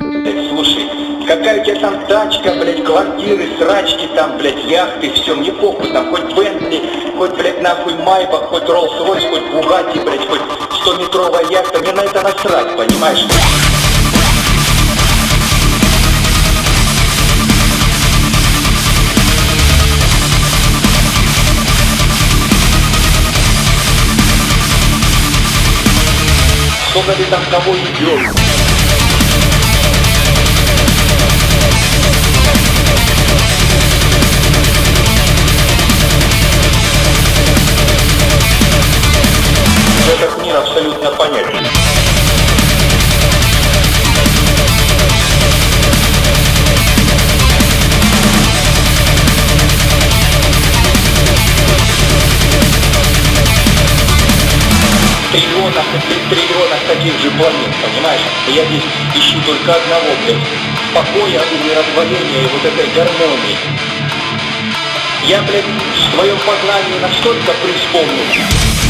Слушай, какая у тебя там тачка, блядь, квартиры, срачки там, блядь, яхты, все, мне похуй, там хоть Бентли, хоть, блядь, нахуй Майбах, хоть Роллс-Ройс, хоть Бугатти, блядь, хоть 100-метровая яхта, мне на это насрать, понимаешь? Сколько ты там кого идешь? Этот мир абсолютно понятен. Триллионах таких же планет, понимаешь? И я здесь ищу только одного, блядь, покоя, умиротворения и вот этой гармонии. Я, блядь, в своем познании настолько преисполнен.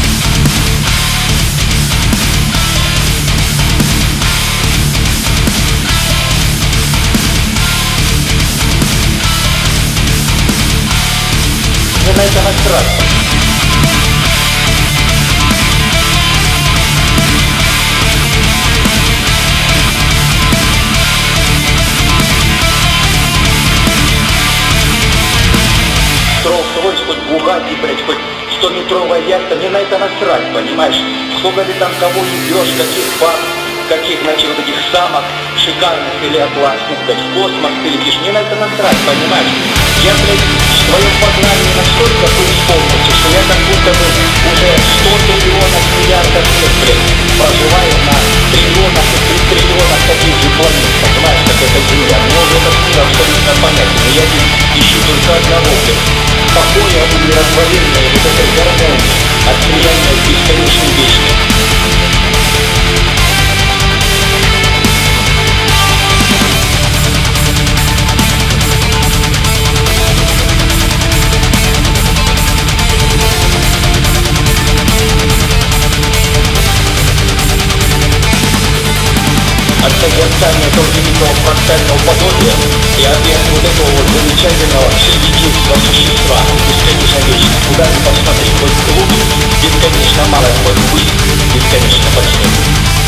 Мне на это насрать. Роллс-Ройс, хоть Бугатти, блядь, хоть 100-метровая яхта, мне на это насрать, понимаешь? Сколько ты там кого ебешь, каких баб, каких, значит, вот этих самок шикарных или атласных, блядь, в космос ты летишь, мне на это насрать, понимаешь? Я, блядь, в своем познании настолько преисполнился, что я как будто бы уже 100 триллионов миллиардов лет, блядь, проживаю на триллионах и триллионах таких же планет, понимаешь, как эта Земля. Мне уже этот мир абсолютно понятен, и я здесь ищу только одного, блядь, покоя, умиротворения и вот этой гармонии от слияния с бесконечной вечностью. От созерцания этого великого фрактального подобия и объект вот этого вот замечательного всеединства существа, бесконечно вечного, куда ты посмотри, хоть вглубь, бесконечно малое, хоть ввысь, бесконечно почти.